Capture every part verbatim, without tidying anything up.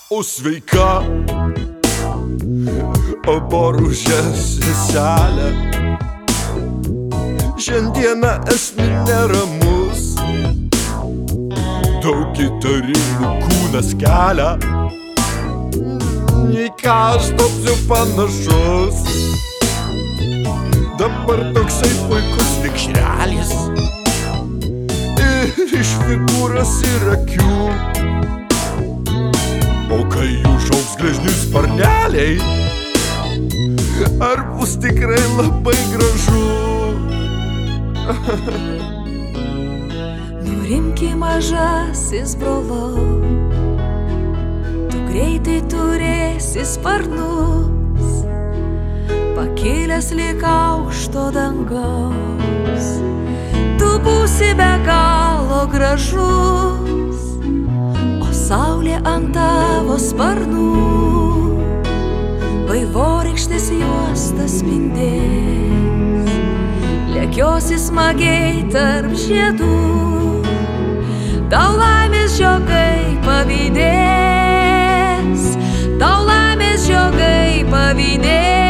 O sveika, o boružė seselė, šiandieną esi neramus, daug įtarimų kūnas kelia, į ką aš tapsiu panašus. Dabar toksai puikus vikšrelis ir iš figūros ir akių, o kai užaugs gležni sparneliai, ar bus tikrai labai gražu? Nurimki mažasis brolau, tu greitai turėsi sparnus, pakilęs lyg aukšto dangaus. Tu būsi be galo gražus, o saulė ant tavo sparnų vaivorykštės juostas spindės. Lėkiosi smagiai tarp žiedų, tau laimės žiogai pavydės, tau laimės žiogai pavydės.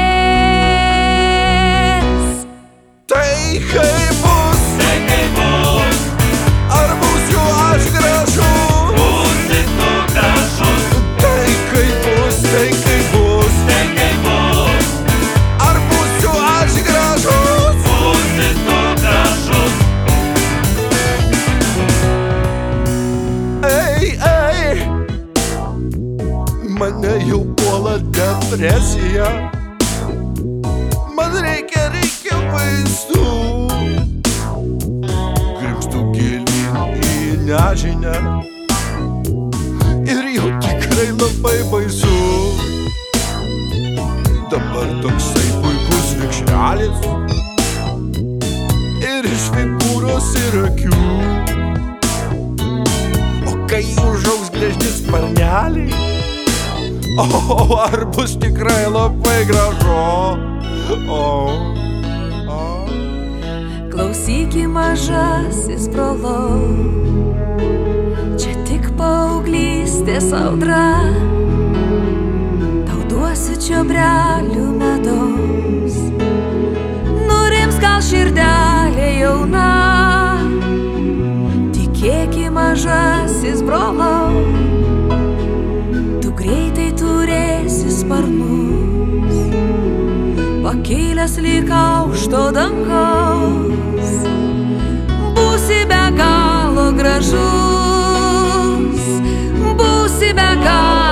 Tai kaip bus, tai kaip bus, ar būsiu aš gražus? Būsi tu gražus, Tai kaip bus, tai kaip bus, tai kaip bus, ar būsiu aš gražus? būsi tu gražus. Ei, ei, mane jau puola depresija, man reikia, reikia vaistų. Grimztu gilyn į nežinią ir jau tikrai labai baisu. Dabar toksai puikus vikšrelis ir iš figūros ir akių, o kai užaugs gležni sparneliai, o ar bus tikrai labai gražu? O, o. Klausyki mažasis brolau, čia tik paauglystės audra, tau duosiu čiobrelių medaus, nurims gal širdelė jauna. Tikėki mažasis brolau, tu greitai turėsi sparnus, pakilęs lyg aukšto dangaus. Būsi be galo gražus, būsi be galo